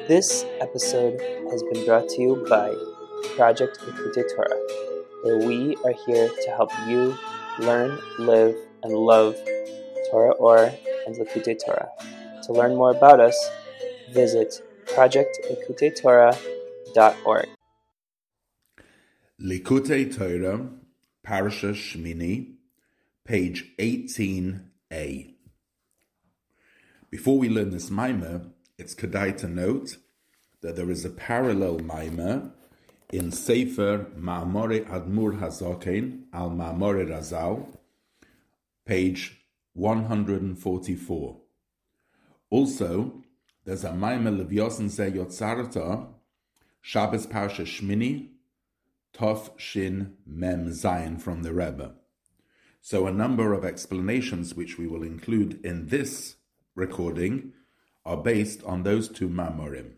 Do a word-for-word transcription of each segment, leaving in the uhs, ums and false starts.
This episode has been brought to you by Project Likutei Torah, where we are here to help you learn, live, and love Torah Or and Likutei Torah. To learn more about us, visit project likutei torah dot org. Likutei Torah, Parasha Shmini, page eighteen a. Before we learn this mimer, it's kedai to note that there is a parallel mimer in Sefer Ma'amorei Admur Hazaken al Ma'amorei Razal, page one hundred forty-four. Also, there's a mimer Leviosen Ze Yotzarata, Shabbos Parasha Shmini, Tov Shin Mem Zayin from the Rebbe. So a number of explanations which we will include in this recording are based on those two Mamorim.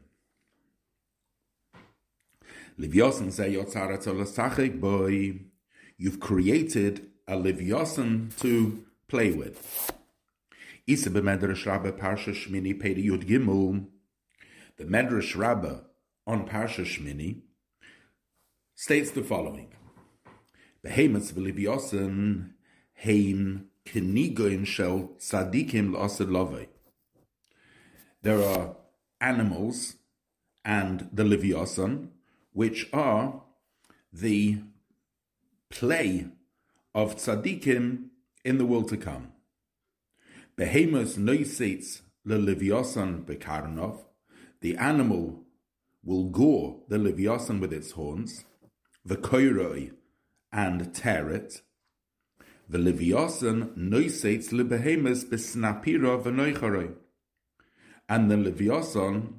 Livyosan Ze Yotzarata L'Sachek Boi. You've created a Livyosan to play with. Isa b'Medrash Rabbah Parsha Shmini Peri Yud Gimel. The Medrash Rabbah on Parsha Shmini states the following: Behemoths v'Livyosan heim kenigoin shel tzadikim l'ased lovei. There are animals and the Livyosan, which are the play of tzadikim in the world to come. Behemoth noisetz leLivyosan bekarnov. The animal will gore the Livyosan with its horns, v'koiroi, and tear it. The Livyosan noisetz leBehemoth besnapira v'noicharoi. And the Livyosan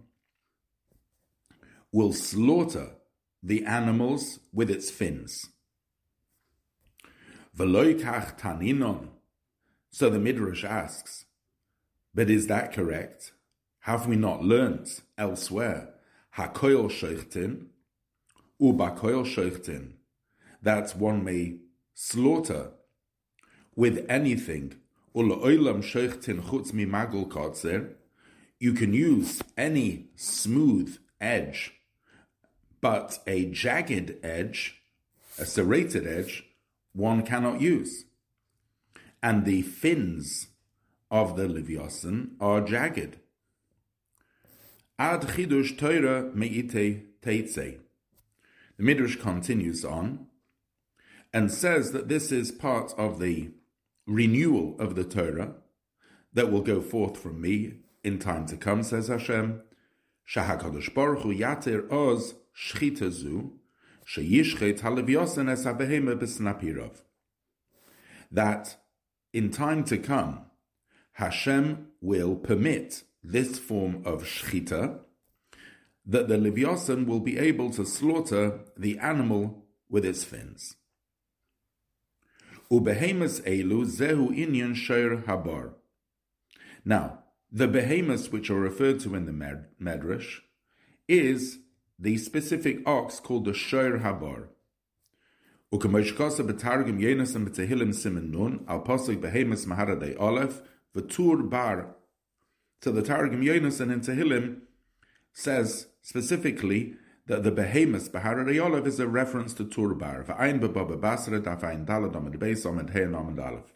will slaughter the animals with its fins. V'loi kach taninon. So the Midrash asks, but is that correct? Have we not learnt elsewhere, hakoil sheichtin, ubakoil sheichtin, that one may slaughter with anything, u'la'olam sheichtin chutz mi magul kotzer. You can use any smooth edge, but a jagged edge, a serrated edge, one cannot use. And the fins of the Livyosan are jagged. Ad chidush Torah me'ite teitzei. The Midrash continues on and says that this is part of the renewal of the Torah that will go forth from me in time to come, says Hashem. Shahakadosh Baruch Hu yater oz shchitazu sheyishchet haLivyosan es habehema b'snapirav. That in time to come, Hashem will permit this form of shchita, that the Livyosan will be able to slaughter the animal with its fins. Ubehemas elu zehu inyan sheir habar. Now, the behemoths which are referred to in the Medrash is the specific ox called the sheir habar. Ukemoshkasa betargim yenasim betehillim simen nun al pasuk behemoths maharadei aleph v'tur bar. So the Targum Yonasan in Tehillim says specifically that the behemoths Baharadei Aleph is a reference to Tur bar. V'ayin b'ba b'basra daf'ayin dalad amid beis amid he'en amid aleph.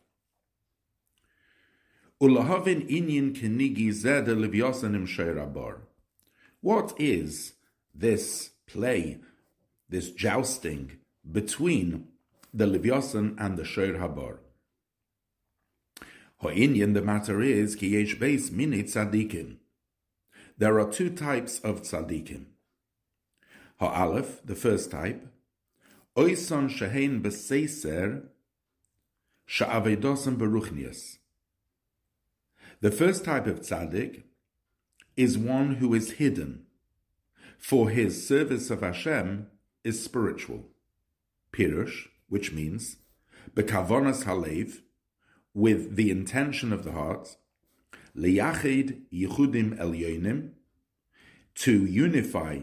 Ulahavin inyin kenigi zed Livyosan im sheir habar. What is this play, this jousting between the Livyosan and the sheir habar? Ha'inyan, the matter is, ki yesh beis mini tzadikim. There are two types of tzadikim. Ha'alef, the first type, oison shehein b'seiser sha'avedosim beruchnias. The first type of tzadik is one who is hidden, for his service of Hashem is spiritual. Pirush, which means bekavonas halev, with the intention of the heart, liyachid yichudim elyonim, to unify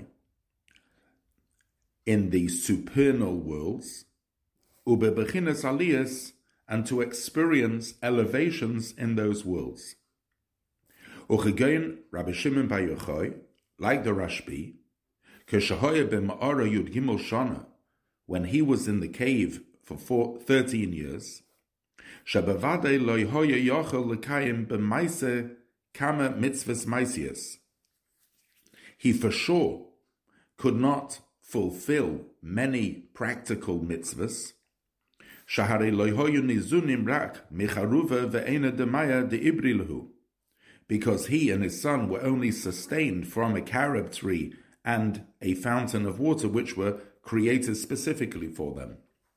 in the supernal worlds, ubebechinas aliyas, and to experience elevations in those worlds. Uchegein Rabbi Shimon Bar Yochai like the Rashbi, Keshahoya b'ma'ara yud gimel shana, when he was in the cave for four, thirteen years, Shabavadei lo hoya yochel lekayim b'maise kama mitzvahs maisias. He for sure could not fulfill many practical mitzvahs, Shahare lo hoyu nizunim rak micharuva ve'ena demaya de'ibrilahu, because he and his son were only sustained from a carob tree and a fountain of water which were created specifically for them.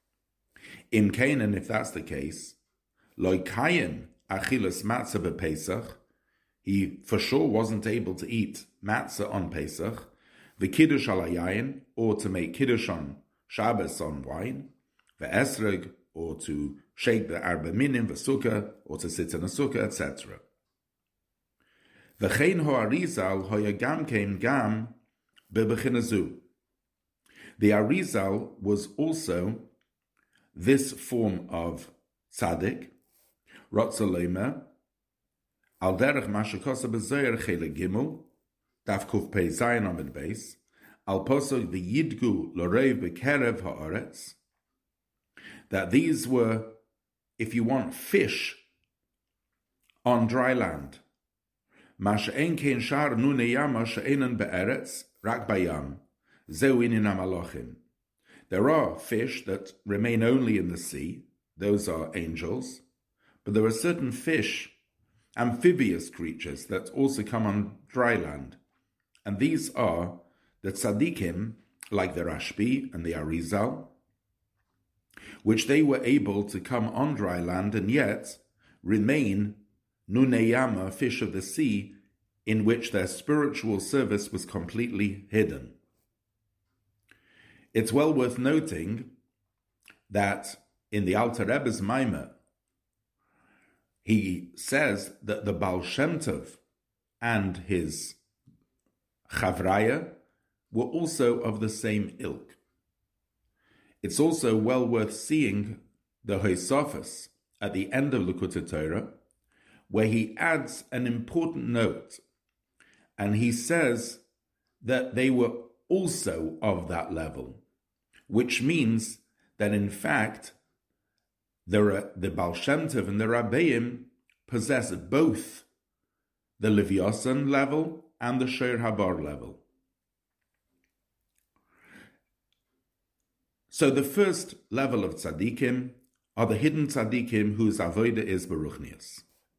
In Canaan, if that's the case, lo kayim achilas matzah b'Pesach, he for sure wasn't able to eat matzah on Pesach, the kiddush al hayayin, or to make kiddush on Shabbos on wine, the esrog, or to shake the arba minim, the sukkah, or to sit in a sukkah, et cetera. The chen ho'arizal ho'yagam kein gam bebechinazu. The Arizal was also this form of tzaddik, rotzalema, al derech mashakosa bezoyer chele gimel, daf kuf pei zayin amid beis, al posog the yidgu lorev bekerev ha'aretz, that these were, if you want, fish on dry land. Mash'en kein shar nune yama she'enen be'eretz, rak bayam, zeu ininam alochim. There are fish that remain only in the sea, those are angels, but there are certain fish, amphibious creatures, that also come on dry land, and these are the tzaddikim, like the Rashbi and the Arizal, which they were able to come on dry land and yet remain nuneyama, fish of the sea, in which their spiritual service was completely hidden. It's well worth noting that in the Alter Rebbe's Maimer, he says that the Baal Shem Tov and his Chavraya were also of the same ilk. It's also well worth seeing the Hosafos at the end of Likutei Torah, where he adds an important note, and he says that they were also of that level, which means that in fact the, the Baal Shem Tov and the Rabbeim possess both the Leviosan level and the Shor Habar level. So the first level of tzaddikim are the hidden tzaddikim whose avodah is beruchnius.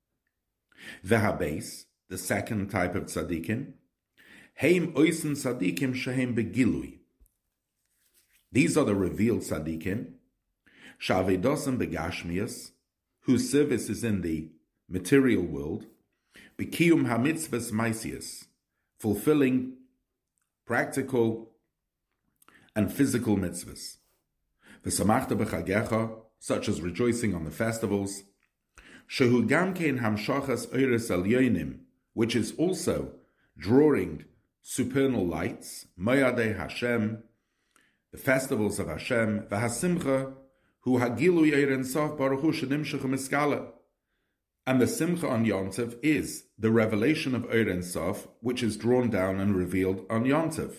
Vehabes, the second type of tzaddikim, heim oisen tzaddikim shehem begilui. These are the revealed tzaddikim, shavedosim begashmias, whose service is in the material world, bekiyum hamitzvahs maisias, fulfilling practical and physical mitzvahs. V'samachta b'chagecha, such as rejoicing on the festivals, shehu gamkein hamshachas oiris elyonim, which is also drawing supernal lights, moyadei Hashem, the festivals of Hashem, v'hasimcha, hu hagilu eirin sof baruch hu shenimshach miskala. And the simcha on Yom Tov is the revelation of Eirin Sof, which is drawn down and revealed on Yom Tov,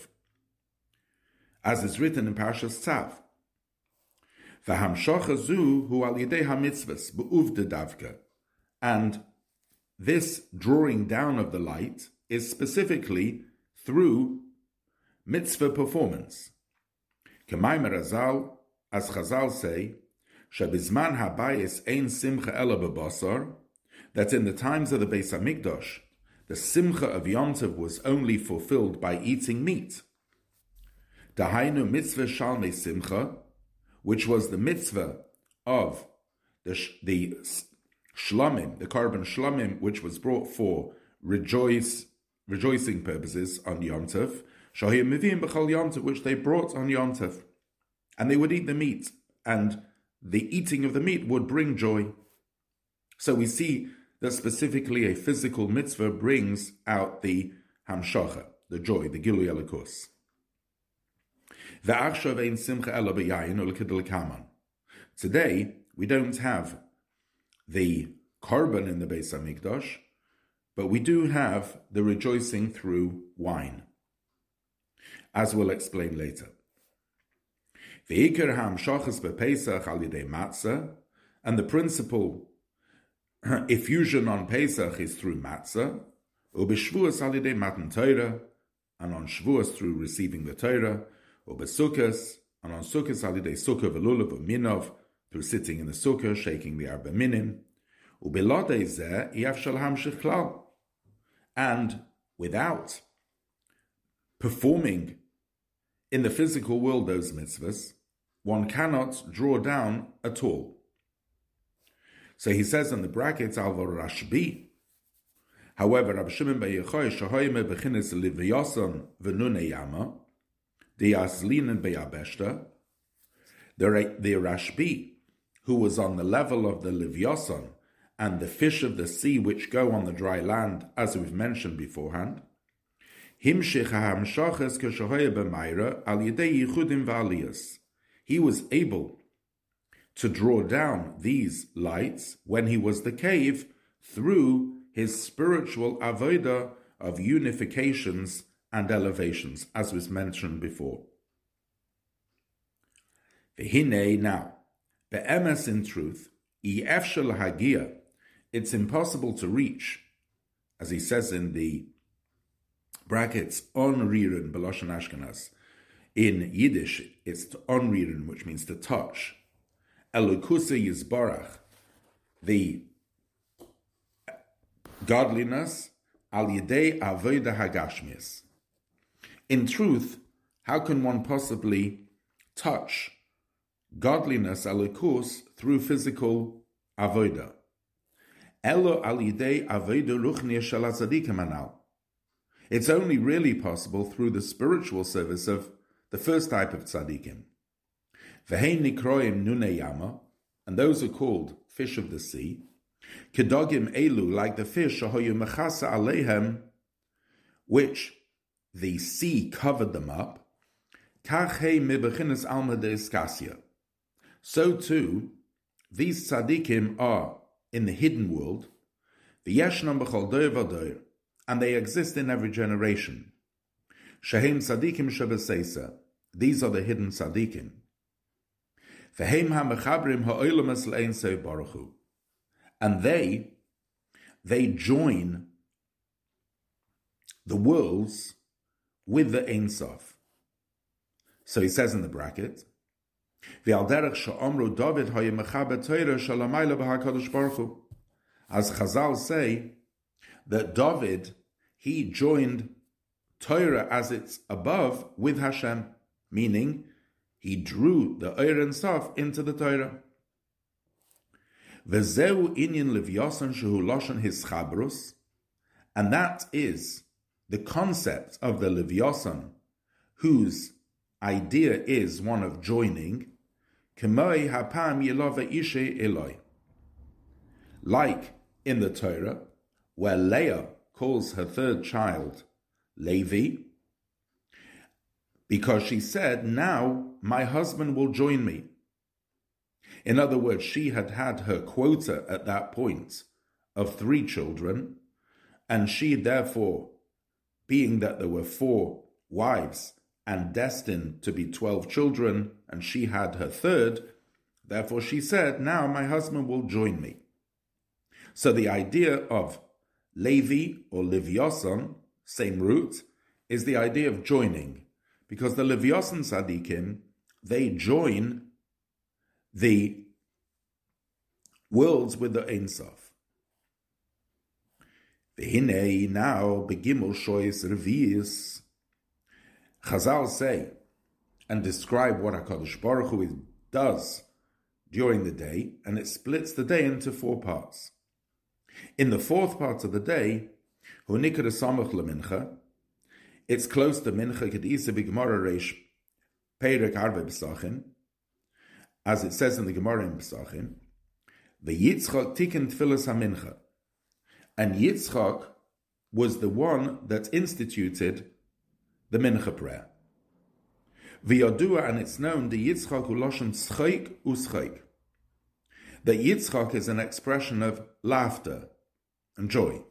as is written in Parshas Tzav. V'hamshocha zu hu al yidei hamitzvahs be'uvde davka. And this drawing down of the light is specifically through mitzvah performance. K'maymer Razal, as Chazal say, shebizman habayis ein simcha ela bebasar, that in the times of the Beis Hamikdash, the simcha of Yom Tov was only fulfilled by eating meat. Dahainu mitzvah shalmei simcha, which was the mitzvah of the, the shlamim, the carbon shlamim, which was brought for rejoice, rejoicing purposes on Yom Tov, shahim mivim b'chol Yom Tov, which they brought on Yom Tov, and they would eat the meat, and the eating of the meat would bring joy. So we see that specifically a physical mitzvah brings out the hamshacha, the joy, the gilui elokus. Today, we don't have the korban in the Beis Hamikdash, but we do have the rejoicing through wine, as we'll explain later. And the principal effusion on Pesach is through matzah, ubeshvuas alidei matan Torah, and on Shavuos through receiving the Torah, ubesukkas, and on Sukkos alidei sukkah velulav uminov, through sitting in the sukkah, shaking the arba minim, ubelodei zeh yafshal hamshich klal, and without performing in the physical world those mitzvahs, one cannot draw down at all. So he says in the brackets, Al Rashbi. However, Rabbi Shimon bar Yochai shahoyme bechinas livyason v'nunei yama, the aslinen beyabeshta, the the Rashbi, who was on the level of the livyason and the fish of the sea which go on the dry land, as we've mentioned beforehand, himshich ha'hamshachas keshahoye b'mayra al yedei yichudim v'aliyas. He was able to draw down these lights when he was the cave through his spiritual avodah of unifications and elevations, as was mentioned before. V'hinei, now, be'emes, in truth, i'efshel hagia, it's impossible to reach, as he says in the brackets, on riren b'loshen Ashkenaz. In Yiddish, it's on riren, which means to touch. Elokusa Yisbarach, the godliness, al yedei avodah hagashmis. In truth, how can one possibly touch godliness, elokus, through physical avodah? Elo al yedei avodah ruchniya shel tzadikim anal. It's only really possible through the spiritual service of the first type of tzadikim. V'hein nikroim nunei yama, and those are called fish of the sea, kedogim elu, like the fish shahoyu mechasa aleihem, which the sea covered them up, kach hei mibechinas alma de iskasia. So too, these tzadikim are in the hidden world, v'yeshnam b'chol doir v'doir, and they exist in every generation. Shehem tzadikim shebeseisa, these are the hidden tzadikim. And they, they join the worlds with the Ein Sof. So he says in the bracket, as Chazal say, that David, he joined Torah as it's above with Hashem, meaning he drew the Eir and Sof into the Torah. V'zeu inyan livyasan shehu lashon hischabrus, and that is the concept of the livyasan, whose idea is one of joining. K'moi hapam yelava ishe eloi, like in the Torah, where Leah calls her third child Levi, because she said, now my husband will join me. In other words, she had had her quota at that point of three children, and she therefore, being that there were four wives and destined to be twelve children, and she had her third, therefore she said, now my husband will join me. So the idea of Levi or Livyasan, same root, is the idea of joining, because the Livyasan Tzadikim, they join the worlds with the Ein Sof. V'hinei, now, begimel shoyes revius, Chazal say, and describe what HaKadosh Baruch Hu does during the day, and it splits the day into four parts. In the fourth part of the day, hu nikra samach lemincha, it's close to mincha kedisa b'gemara reish perek arve b'sachin, as it says in the Gemara in Pesachim, v'Yitzchak tikkun tfilas hamincha, and Yitzchak was the one that instituted the mincha prayer. V'yadua, and it's known, the Yitzchak hu lashon tzchaik u'tzchaik, that Yitzchak is an expression of laughter and joy.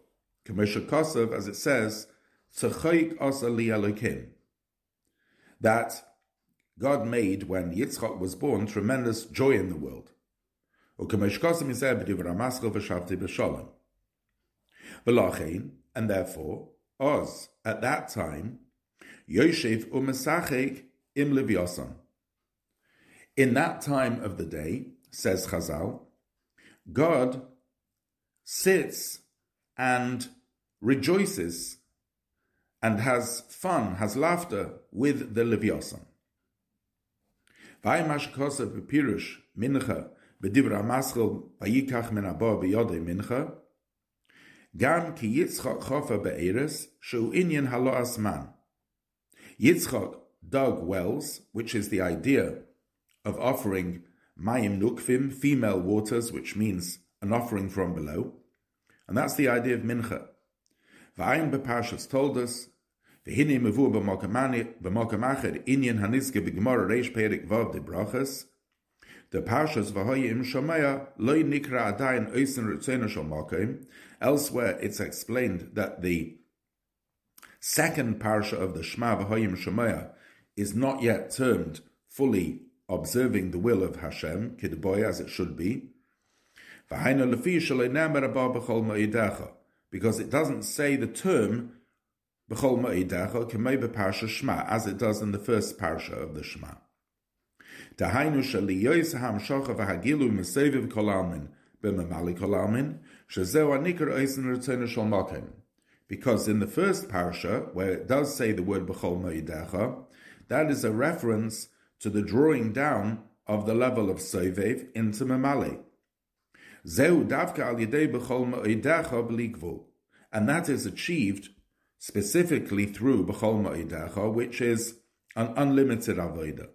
K'moshe Kosev, as it says, Tzechoik Osa Li Elokim, that God made, when Yitzchak was born, tremendous joy in the world. U'k'moshe Kosev Yiseh b'divrei Maschil v'shavti b'sholem. V'lachein, and therefore, Oz, at that time, Yoshev u'mesachek im Livyasan. In that time of the day, says Chazal, God sits and rejoices and has fun, has laughter with the Livyasan. V'aymash kosev b'pirush mincha b'divrei maschil v'yikach min haba b'yodei mincha gam ki Yitzchak chofa be'eres shu inyan halo asman. Yitzchak dug wells, which is the idea of offering mayim nukvim, female waters, which means an offering from below. And that's the idea of mincha. V'ayim b'parshas told us, v'hinei mevu b'mokam acher inyan hanizke b'gemara reish perik vav de brachas, the parshas v'hoyim shomaya loy nikra adayin oisen ritzena shal mokim. Elsewhere it's explained that the second parsha of the Shema v'hoyim shomaya is not yet termed fully observing the will of Hashem, kidboy, as it should be, because it doesn't say the term b'chol ma'idecha k'mei b'parsha Shema, as it does in the first parsha of the Shema. Dahainu shaliyois hamshocha v'hagilu meseviv kol almin b'memali kol almin shezeu anikar oisen retzena shal makim. Because in the first parsha, where it does say the word b'chol ma'idecha, that is a reference to the drawing down of the level of Sovev into Memali. Zeu davka al yedei b'chol ma'idecha b'ligvul. And that is achieved specifically through b'chol ma'idecha, which is an unlimited avodah.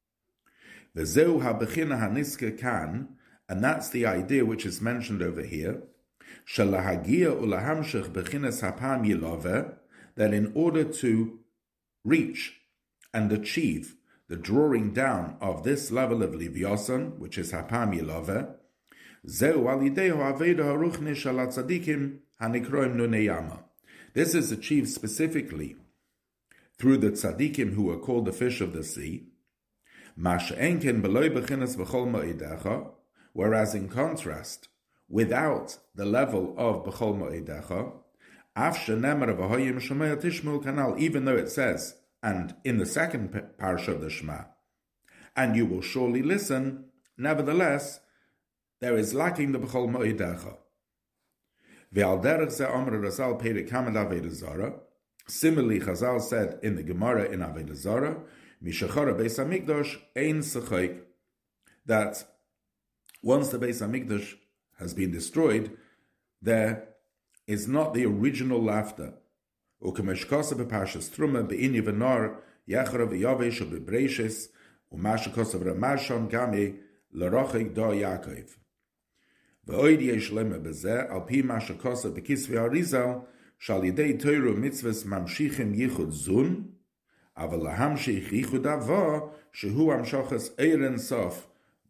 V'zeu ha'bechina haniske kan, and that's the idea which is mentioned over here, shalahagia ulahamshech bechinas hapam yilove, that in order to reach and achieve the drawing down of this level of Livyasan, which is Hapam Yilove, Zeu alidei ha'aveda haruchni shal hatzadikim hanikroim nunei yama. This is achieved specifically through the tzadikim who are called the fish of the sea, Mash enken beloy bechinas b'chol ma'idecha, whereas in contrast, without the level of b'chol ma'idecha, af shenemar v'hoyim shomaya tishmul kanal, even though it says, and in the second parsha of the Shema, and you will surely listen, nevertheless, there is lacking the B'chol Ma'idecha. Ve'al derech ze Amar Razal Perek Hamad Avodah Zarah. Similarly, Chazal said in the Gemara in Avodah Zarah, Mishachara Beis HaMikdash Ein Sechoik, that once the Beis HaMikdash has been destroyed, there is not the original laughter. U'kemesh kosa b'parshas Truma be'inyi v'nor yechara v'yavesh u'b'breishis u'masha kosa v'ramashon gami l'rochik do Yaakov. V'oid yesh lema b'zeh al pi masha kosa b'kisvi Arizal shal yidei toiru mitzvahs mamshichim yichud zun aval lahamshich yichud ava shehu amshachas eiren sof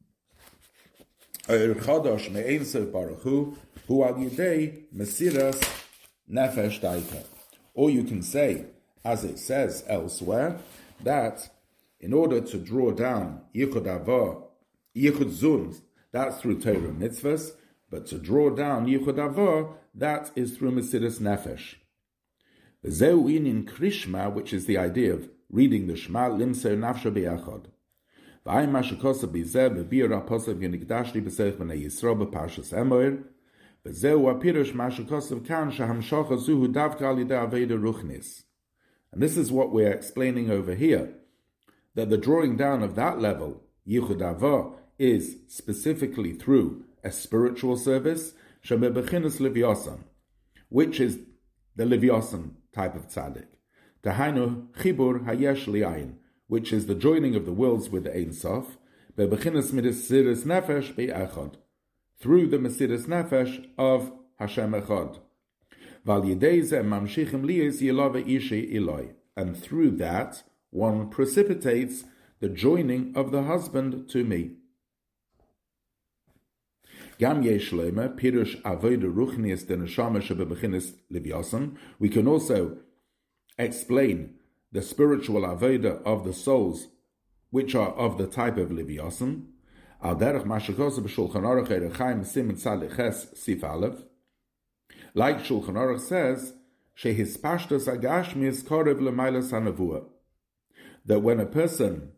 eir chodosh me'ein sof baruch hu hu al yidei mesiras nefesh daika. Or you can say, as it says elsewhere, that in order to draw down Yichud Avah, Yichud Zun, that's through Torah mitzvahs, but to draw down Yichud Avah, that is through Mesiras Nefesh. The Zeu'in in Krishma, which is the idea of reading the Shema, Limser Nafsha Be'achad. V'ayim Mashakosa B'zeh B'bir HaPosav Yenikdashli B'seich B'nei Yisro B'Parshas Emoir, V'zeu apirush mashakosav kan shahamshocha zuhu davka al yidei aveda ruchnis. And this is what we're explaining over here, that the drawing down of that level, Yichud Avah, is specifically through a spiritual service, shebebechinas Livyasan, which is the Livyasan type of tzaddik. Tahainu chibur hayesh li'ayin, which is the joining of the worlds with the Ein Sof, bebechinas mesiras nefesh be'echad, through the Mesiras Nefesh of Hashem Echad. Val yidei zeh mamshichim liyis yilave ishi iloi. And through that, one precipitates the joining of the husband to me. Gam yesh lema pirush avoda ruchnius de neshama shebebechinis livyasan. We can also explain the spiritual avoda of the souls which are of the type of livyasan. Al derech mashakos b'shulchan aruch erechaim simin tzad ches sif aleph. Like Shulchan Aruch says, shehispashtos agashmis korev l'maylas hanavua, that when a person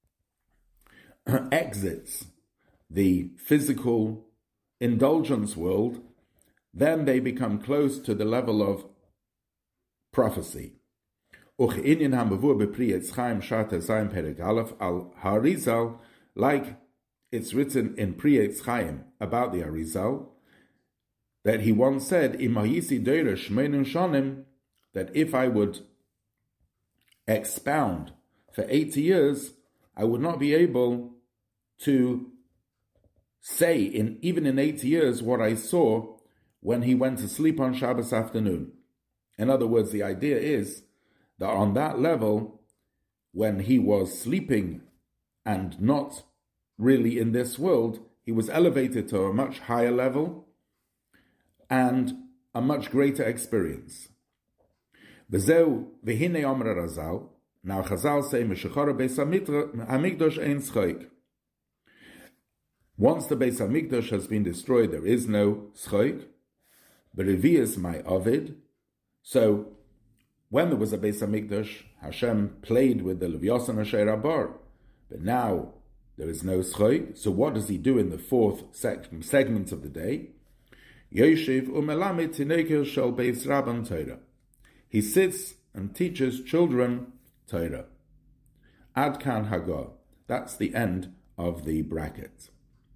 exits the physical indulgence world, then they become close to the level of prophecy. Like it's written in Pri Etz Chaim about the Arizal, that he once said, that if I would expound for eighty years, I would not be able to say, in even in eighty years, what I saw when he went to sleep on Shabbos afternoon. In other words, the idea is that on that level, when he was sleeping and not really in this world, he was elevated to a much higher level and a much greater experience. V'zeu v'hinei Omer Razal. Now Chazal say, Meshachara Beis Hamikdash ein schoik. Once the Beis Hamikdash has been destroyed, there is no schoik. Berevius my Ovid. So, when there was a Beis Hamikdash, Hashem played with the Levyasan Asher Abar. But now there is no schoik. So what does he do in the fourth sec- segment of the day? Yoshev u'melamed tinekel shel Beis Rabban Torah. He sits and teaches children Torah. Ad kan Hagah. That's the end of the bracket.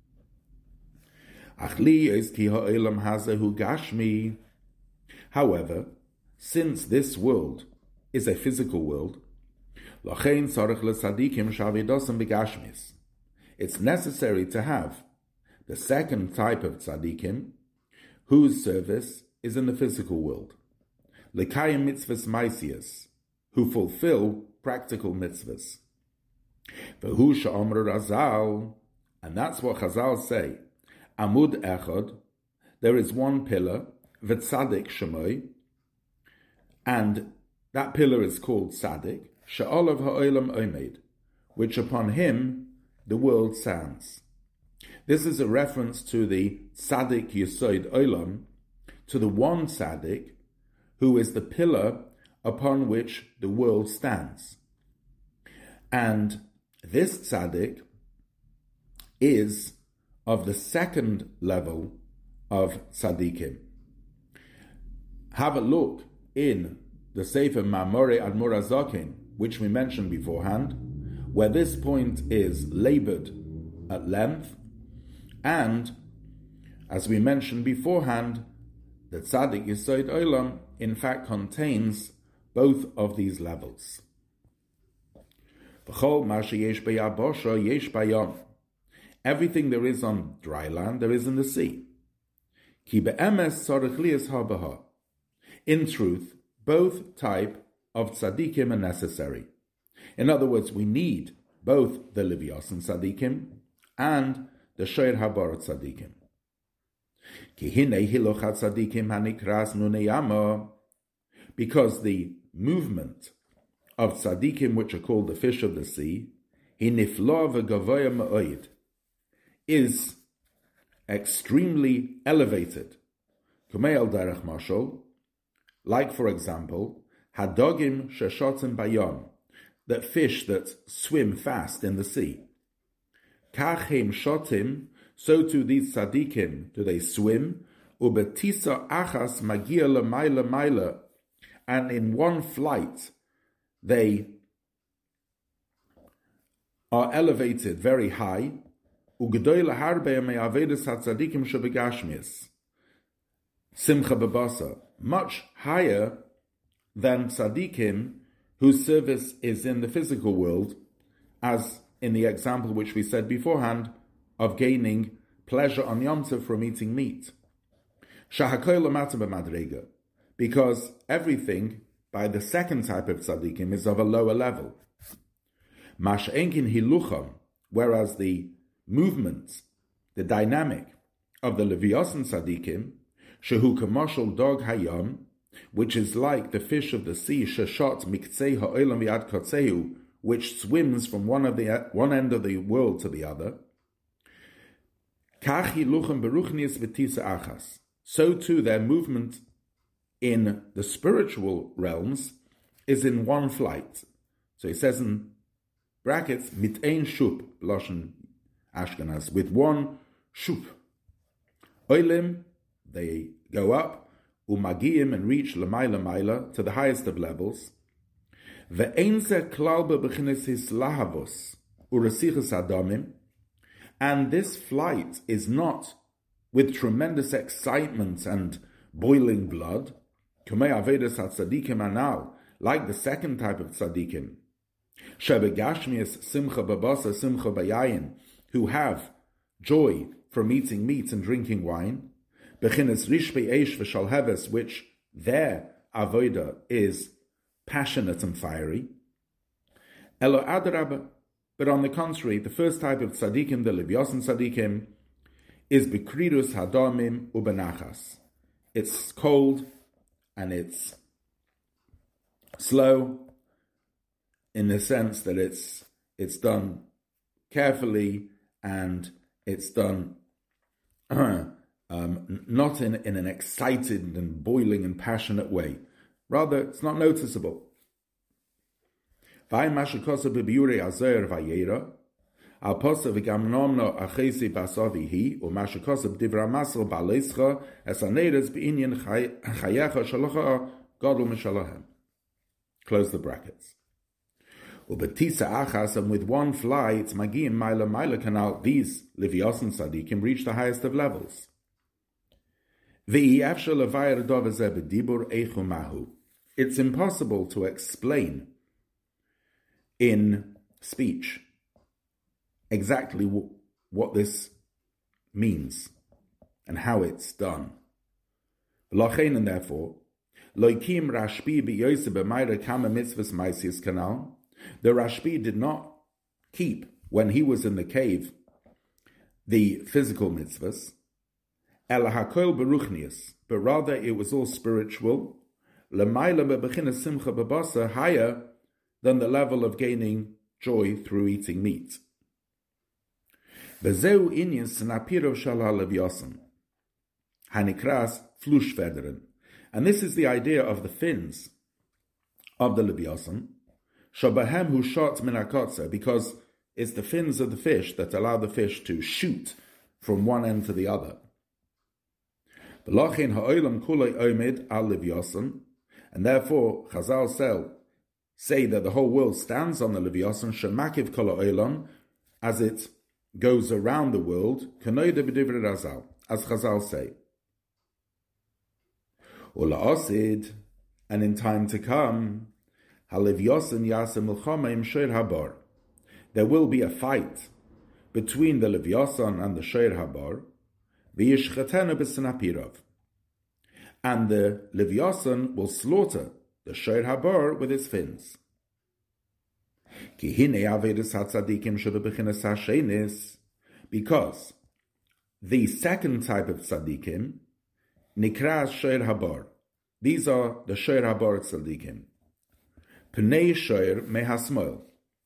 Achli is ki ha'olam hazehu gashmi. However, since this world is a physical world, lachein tzarich letzadikim shavidosam begashmis. It's necessary to have the second type of tzadikim, whose service is in the physical world. Lekayim mitzvahs maisias, who fulfill practical mitzvahs. V'hu she'omer Razal, and that's what Chazal say. Amud echad, there is one pillar, v'tzadik shemoi, and that pillar is called tzadik, she'olav ha'olam omed, which upon him the world stands. This is a reference to the tzadik yesod olam, to the one tzadik, who is the pillar upon which the world stands. And this tzaddik is of the second level of tzaddikim. Have a look in the Sefer Ma'amorei Admor HaZaken, which we mentioned beforehand, where this point is labored at length, and, as we mentioned beforehand, the Tzaddik Yesod Olam in fact contains both of these levels. Everything there is on dry land, there is in the sea. In truth, both type of tzaddikim are necessary. In other words, we need both the Levyasan tzaddikim and the Shoer Habar tzaddikim. Because the movement of tzaddikim, which are called the fish of the sea, is extremely elevated. Like, for example, hadogim sheshotim bayom, that fish that swim fast in the sea. Kachem shotim, so too these tzaddikim, do they swim? Ubetisa achas magia l'mayla mayla, and in one flight they are elevated very high. Ugedoy laharbe me'avedes hatzaddikim shebegashmis, simcha bebasa, much higher than tzaddikim whose service is in the physical world, as in the example which we said beforehand of gaining pleasure on Yom Tov from eating meat. Shahakoy lamata b'madrega, because everything by the second type of tzaddikim is of a lower level. Mash'enkin hilucham, whereas the movement, the dynamic of the Leviathan Tzadikim, shehu kamoshel dog hayam, which is like the fish of the sea, sheshot miktzei ha'olam yad kotzehu, which swims from one of the one end of the world to the other. Kachi luchem beruchnius v'tisa achas. So too their movement in the spiritual realms is in one flight. So he says in brackets, mit ein shup, Lashon Ashkenaz, with one shup. Oilim, they go up, umagiyim, and reach l'mayla mayla, to the highest of levels. Ve'einze klal bebechinis his lahavos, uresichus adamim, and this flight is not with tremendous excitement and boiling blood, kumei avedas hatzadikim anal, like the second type of tzadikim, shebegashmias simcha babasa simcha bayayin, who have joy from eating meat and drinking wine, bechinas rishpei eish v'shalheves, which their avoda is passionate and fiery. Elo adrabah, but on the contrary, the first type of tzadikim, the Leviathan tzadikim, is bekridus hadamim ubenachas. It's cold and it's slow in the sense that it's it's done carefully and it's done um, not in, in an excited and boiling and passionate way. Rather, it's not noticeable. Vay mashikosa bebiure azer vayera, al posa v'gamnomno achesi basavihi, u mashikosa b'divra masel ba'leischa, es aneres b'inyan chayecha shalocha godel mishalahem. Close the brackets. Ubetisa achas, and with one fly, it's magiyim maila maila canal, these Leviathan tzadikim reach the highest of levels. V'i afshel levayr dovazeh b'dibur eichu mahu. It's impossible to explain in speech exactly w- what this means and how it's done. L'chein, and therefore, loikim Rashbi b'yoseh b'mayra kama mitzvahs ma'asis kanal. The Rashbi did not keep, when he was in the cave, the physical mitzvahs, ela hakol beruchnius, but rather it was all spiritual, l'mayla bebechinas simcha babasa, higher than the level of gaining joy through eating meat. Bezeu inyan snapiro shala levyasan, hanikras flushfederen. And this is the idea of the fins of the levyasan, shabahem hu shot minakotza, because it's the fins of the fish that allow the fish to shoot from one end to the other. V'lachin ha'olam kulei omed al levyasan, and therefore Chazal sell say that the whole world stands on the Leviathan, shemakiv kol ha'olam, as it goes around the world, kanoida b'divrei Razal, as Chazal say. Ula osid, and in time to come, ha'Leviathan yaseh milchama im shoir habar. There will be a fight between the Leviathan and the shoir habar, v'yishchatenu b'snapirav, and the Leviathan will slaughter the shoir habar with his fins. Because the second type of tzadikim, nikras shoir habar, these are the shoir habar tzadikim. Pnei shoir mehasmoil.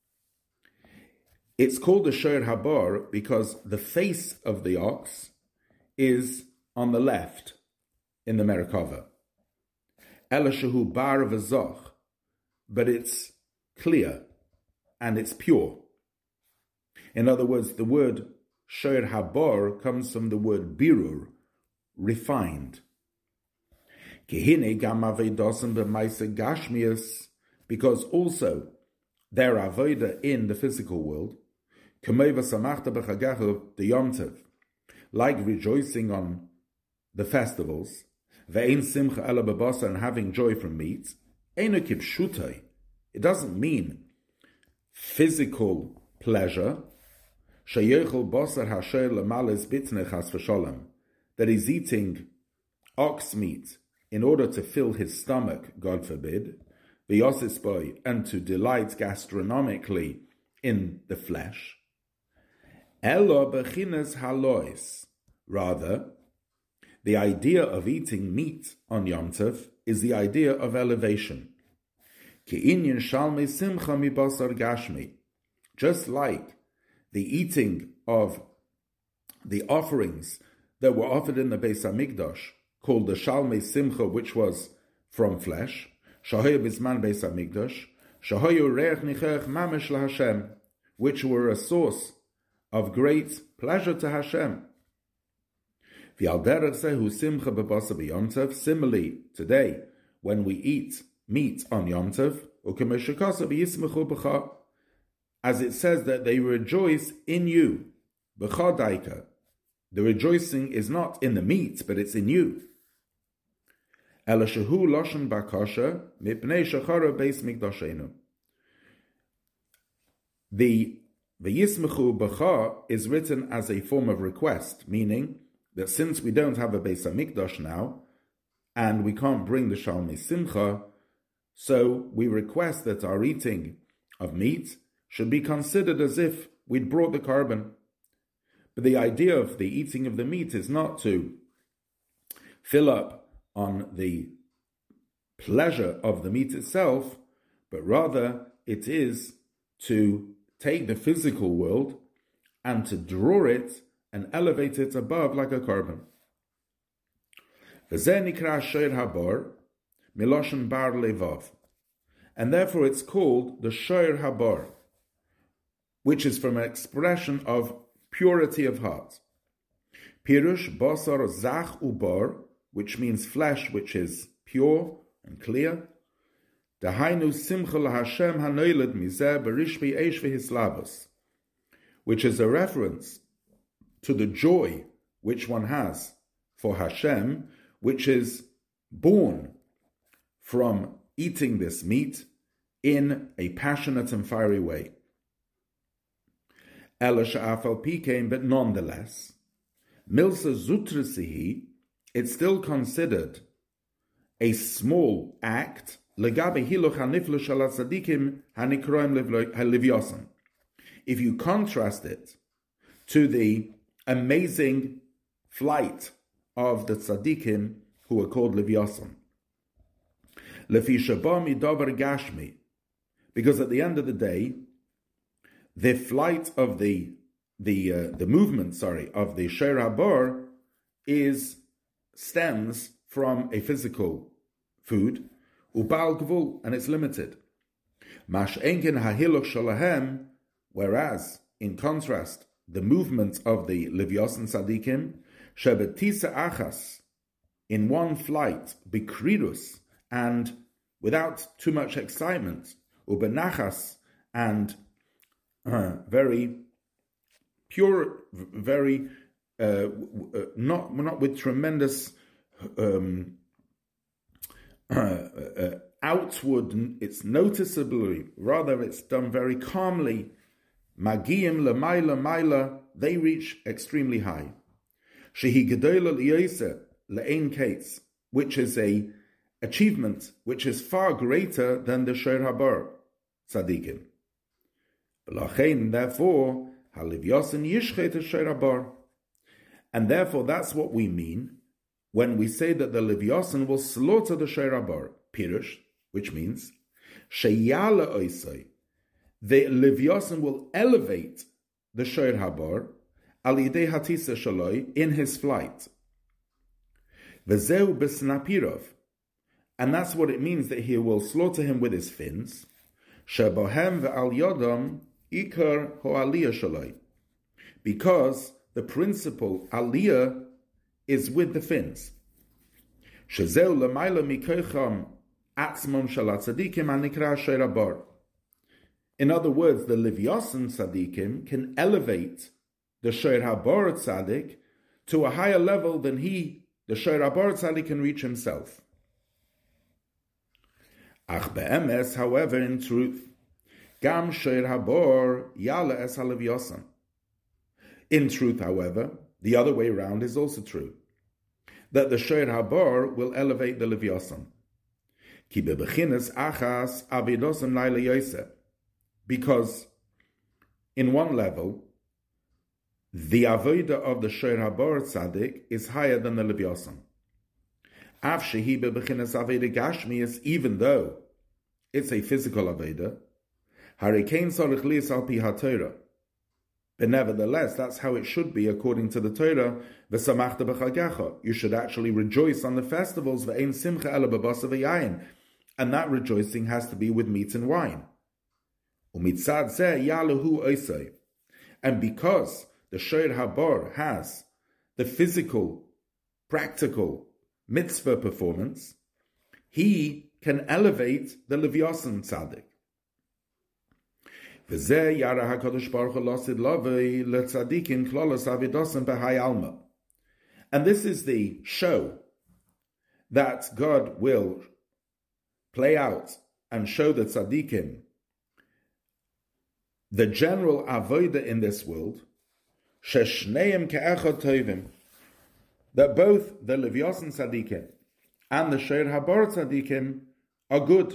It's called the shoir habar because the face of the ox is on the left in the Merkava. Elashahu bar v'zoch, but it's clear and it's pure. In other words, the word shoir habar comes from the word birur, refined. Kehine gam avedosim b'maisa gashmias, because also their avoda in the physical world, k'mei v'samachta b'chagachu the Yom Tov, like rejoicing on the festivals, ve'ein simcha ela b'basa, and having joy from meat, eino kipshutai. It doesn't mean physical pleasure, sheyechol basar hasher lemales bitznei chas v'sholem, that he's eating ox meat in order to fill his stomach, God forbid, v'yosis boy, and to delight gastronomically in the flesh. Elo b'chinas halois, Rather, the idea of eating meat on Yom Tov is the idea of elevation. Just like the eating of the offerings that were offered in the Beis HaMikdash, called the Shalmei Simcha, which was from flesh, Shahoyu Bisman Beis HaMikdash, Shahoyu Reich Nichech Mamesh LaHashem, which were a source of great pleasure to Hashem. Similarly, today, when we eat meat on Yom Tov, as it says that they rejoice in you, the rejoicing is not in the meat, but it's in you. The V'yismechu b'cha is written as a form of request, meaning that since we don't have a Beis HaMikdash now, and we can't bring the Shalmei Simcha, so we request that our eating of meat should be considered as if we'd brought the carbon. But the idea of the eating of the meat is not to fill up on the pleasure of the meat itself, but rather it is to take the physical world and to draw it and elevate it above like a carbon. And therefore it's called the Shoyer Habar, which is from an expression of purity of heart. Pirush basar zach ubar, which means flesh which is pure and clear. Dahainu simcha laHashem hanoiled mizeh berishbi eish v'hislavos, which is a reference to the joy which one has for Hashem, which is born from eating this meat in a passionate and fiery way. Ela she'afal pikein, but nonetheless, milsa zutrasihi, it's still considered a small act. Legabe hiluch haniflu shel tzadikim hanikroim livyosan. If you contrast it to the amazing flight of the tzadikim who are called livyosan, lefi shaba midavar gashmi, because at the end of the day, the flight of the the uh, the movement, sorry, of the Shoyer Habar is stems from a physical food, ubal gvul, and it's limited. Mash enkin hahiluch shalahem, whereas in contrast, the movement of the Livyosan Tzadikim, shebetisa achas, in one flight, bikrirus, and without too much excitement, ubenachas, and uh, very pure, very uh, uh, not not with tremendous um, uh, uh, outward. It's noticeably, rather, it's done very calmly. Magiyim lemaila maila, they reach extremely high. Shehi gedola liyose le'ein kates, which is a achievement which is far greater than the Shoyer Habar tzadikim. B'lachein, therefore, halivyosin yishchet Shoyer Habar, and therefore that's what we mean when we say that the Livyosan will slaughter the Shoyer Habar. Pirush, which means sheyala oisai, the Livyosan will elevate the Shoyer Habar al yidei hatisa shaloi, in his flight. V'zeu b'snapirov, and that's what it means that he will slaughter him with his fins. Shebohem ve'al yodam ikar ho'aliyah shaloi, because the principal aliyah is with the fins. Shezeu l'mayla mikocham atzmon shalat tzadikim anikra Shoyer Habar. In other words, the Livyosan tzadikim can elevate the Shoyer Habar tzadik to a higher level than he, the Shoyer Habar tzadik, can reach himself. Ach be'emes, however, in truth, gam Shoyer Habar yala es haLivyosan. In truth, however, the other way around is also true, that the Shoyer Habar will elevate the Livyosan. Ki bebechinas achas avidosan laila yoseh, because in one level, the avoda of the Shoir Habar Tzaddik is higher than the Leviosan. Av shehi bebechinas avoda gashmias, even though it's a physical avoda, harikein tzarich lias al pi haTorah. But nevertheless, that's how it should be according to the Torah. V'samachta b'chagacha. You should actually rejoice on the festivals. V'ein simcha ela b'basa v'yayin. And that rejoicing has to be with meat and wine. Umitzad zeh yaluhu oisei. And because the Shoir Habar has the physical, practical mitzvah performance, he can elevate the Leviosan Tzaddik. And this is the show that God will play out and show the tzaddikim the general avoda in this world, that both the Leviosan tzaddikim and the Shoir Habar tzaddikim are good.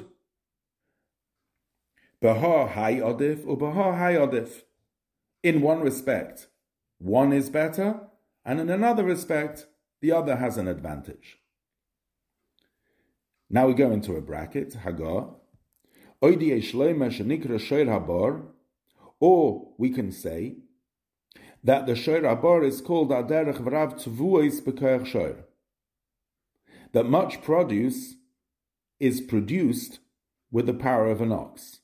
Baha hay odif or baha hay odif. In one respect, one is better, and in another respect, the other has an advantage. Now we go into a bracket, Hagar. Oidiyeh shleima shenikra Shoir Habar, or we can say that the Shoir Habar is called aderech v'rav tvuos b'koach shoir. That much produce is produced with the power of an ox.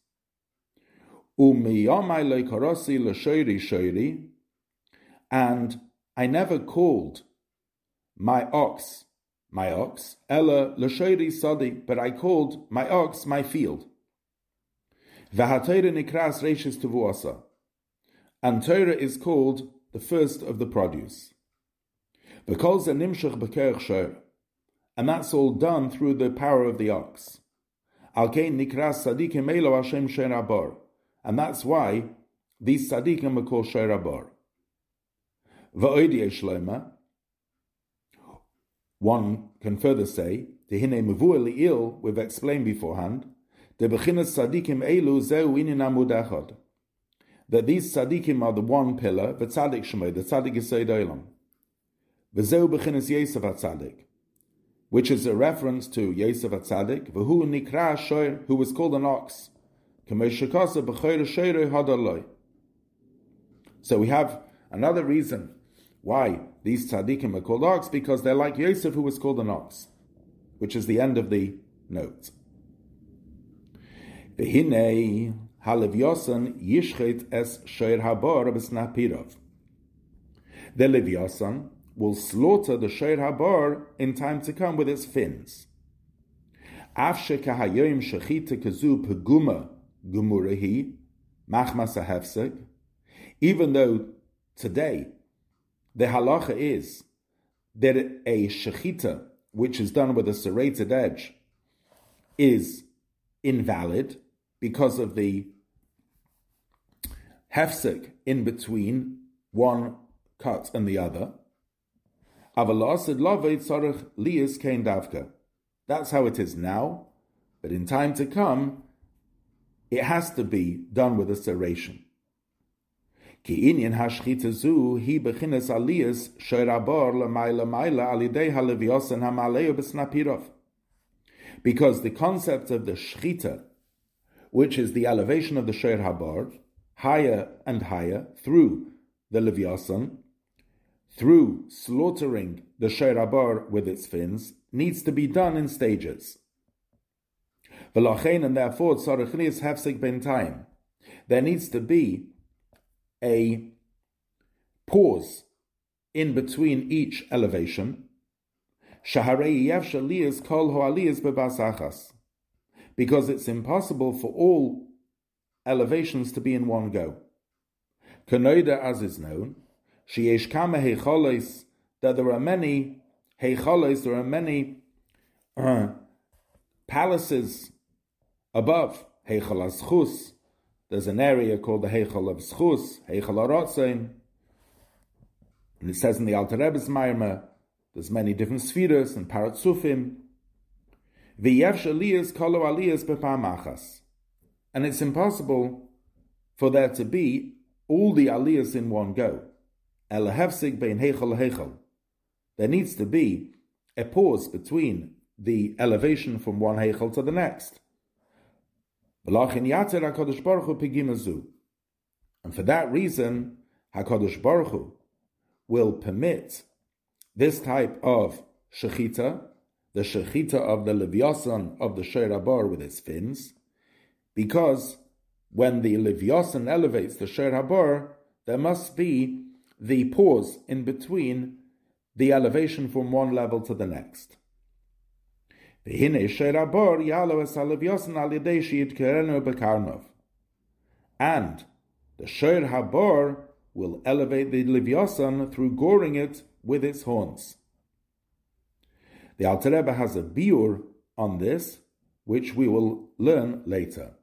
And I never called my ox my ox, ella l'shoiri sadi, but I called my ox my field. V'haTorah nikras reishis tevuasa, and Torah is called the first of the produce. V'kol ze nimshach b'koach shoir, and that's all done through the power of the ox. Al kein nikras sadikim elo Hashem Shoir Habar. And that's why these tzaddikim are called Shoir Habar. V'oidiyeh shleima, one can further say, Tehine mevuah li'il, we've explained beforehand, de bechinas tzaddikim elu zeu inin amud echad, that these tzaddikim are the one pillar, v'tzaddik shemay, the tzaddik yesod olam, v'zeu bechinas Yosef HaTzaddik, which is a reference to Yosef HaTzaddik, v'hu nikra shoir, who was called an ox. So we have another reason why these tzaddikim are called ox, because they're like Yosef, who was called an ox, which is the end of the note. V'hinei haLeviosan yishchet es Shoir Habar b'snapirov. The Leviosan will slaughter the Shoir Habar in time to come with its fins. Afshe kahayim shechita kazu peguma Gumurahi, machmas ahefsek, even though today the halacha is that a shechita, which is done with a serrated edge, is invalid because of the hefsek in between one cut and the other. That's how it is now, but in time to come, it has to be done with a serration. Ki inyan hashchita zu hi bechinas aliyas Shoir Habar l'mayla mayla alidei haLeviosan hamaleu b'snapirov. Because the concept of the shchita, which is the elevation of the Shoir Habar, higher and higher through the Leviosan, through slaughtering the Shoir Habar with its fins, needs to be done in stages. And therefore, there needs to be a pause in between each elevation, because it's impossible for all elevations to be in one go. Kanoida, as is known, that there are many heicholos, there are many uh, palaces above Heichal HaZchus. There's an area called the Heichal of Zchus, Heichal HaRotzein. And it says in the Alter Rebbe's Maimah, there's many different spheres and paratzufim. V'yevsh aliyas kolo aliyas b'pamachas. And it's impossible for there to be all the aliyas in one go. El hefsig bein heichel heichel. There needs to be a pause between the elevation from one heichel to the next. And for that reason, HaKadosh Baruch Hu will permit this type of shechita, the shechita of the Leviathan of the Sheir Habar with its fins, because when the Leviathan elevates the Sheir Habar, there must be the pause in between the elevation from one level to the next. And the Sheir Habar will elevate the Leviathan through goring it with its horns. The Alter Rebbe has a biur on this, which we will learn later.